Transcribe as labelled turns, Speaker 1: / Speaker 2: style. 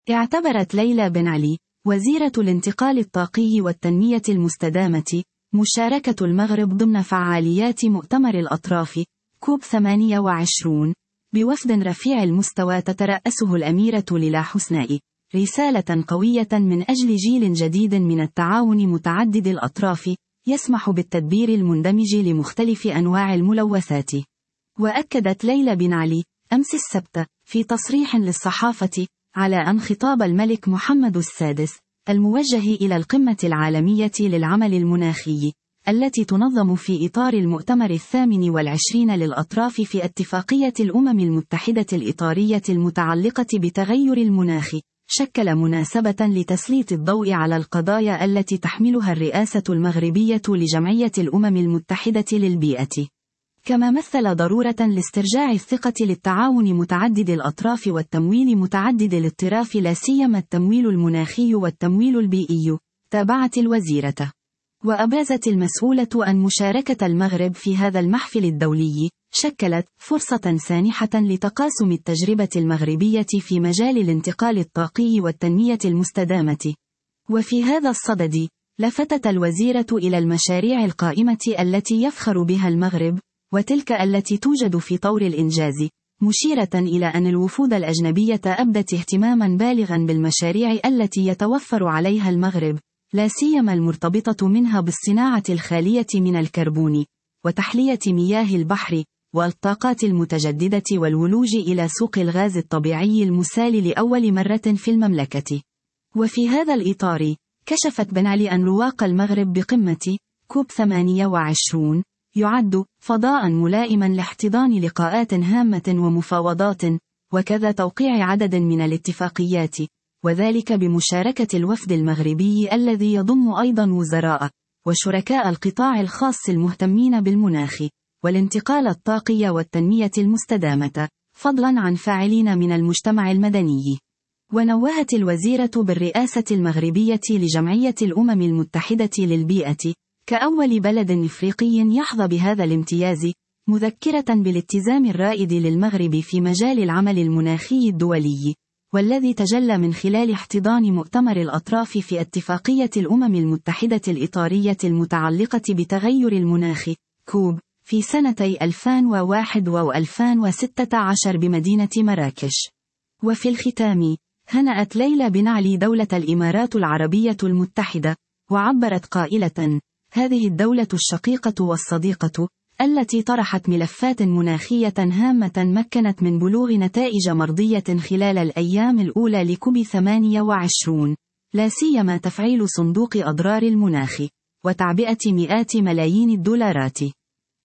Speaker 1: اعتبرت ليلى بن علي وزيرة الانتقال الطاقي والتنمية المستدامة مشاركة المغرب ضمن فعاليات مؤتمر الأطراف كوب 28 بوفد رفيع المستوى تترأسه الأميرة ليلى حسناء رسالة قوية من أجل جيل جديد من التعاون متعدد الأطراف يسمح بالتدبير المندمج لمختلف أنواع الملوثات. وأكدت ليلى بن علي أمس السبت في تصريح للصحافة على أن خطاب الملك محمد السادس الموجه إلى القمة العالمية للعمل المناخي التي تنظم في إطار المؤتمر 28 للأطراف في اتفاقية الأمم المتحدة الإطارية المتعلقة بتغير المناخ شكل مناسبة لتسليط الضوء على القضايا التي تحملها الرئاسة المغربية لجمعية الأمم المتحدة للبيئة، كما مثل ضرورة لاسترجاع الثقة للتعاون متعدد الأطراف والتمويل متعدد الاطراف لا سيما التمويل المناخي والتمويل البيئي. تابعت الوزيرة. وأبرزت المسؤولة أن مشاركة المغرب في هذا المحفل الدولي شكلت فرصة سانحة لتقاسم التجربة المغربية في مجال الانتقال الطاقي والتنمية المستدامة. وفي هذا الصدد لفتت الوزيرة إلى المشاريع القائمة التي يفخر بها المغرب وتلك التي توجد في طور الإنجاز، مشيرة إلى أن الوفود الأجنبية أبدت اهتماما بالغا بالمشاريع التي يتوفر عليها المغرب، لا سيما المرتبطة منها بالصناعة الخالية من الكربون وتحلية مياه البحر والطاقات المتجددة والولوج إلى سوق الغاز الطبيعي المسال لأول مرة في المملكة. وفي هذا الإطار كشفت بن علي أن رواق المغرب بقمة كوب 28 يعد فضاء ملائما لاحتضان لقاءات هامة ومفاوضات وكذا توقيع عدد من الاتفاقيات، وذلك بمشاركة الوفد المغربي الذي يضم أيضا وزراء وشركاء القطاع الخاص المهتمين بالمناخ والانتقال الطاقي والتنمية المستدامة، فضلا عن فاعلين من المجتمع المدني. ونوهت الوزيرة بالرئاسة المغربية لجمعية الأمم المتحدة للبيئة كأول بلد إفريقي يحظى بهذا الامتياز، مذكرة بالاتزام الرائد للمغرب في مجال العمل المناخي الدولي، والذي تجلى من خلال احتضان مؤتمر الأطراف في اتفاقية الأمم المتحدة الإطارية المتعلقة بتغير المناخ كوب في سنتي 2001 و2016 بمدينة مراكش. وفي الختام هنأت ليلى بن علي دولة الإمارات العربية المتحدة، وعبرت قائلة: هذه الدولة الشقيقة والصديقة التي طرحت ملفات مناخية هامة مكنت من بلوغ نتائج مرضية خلال الأيام الأولى لكوب 28، لا سيما تفعيل صندوق أضرار المناخ وتعبئة مئات ملايين الدولارات.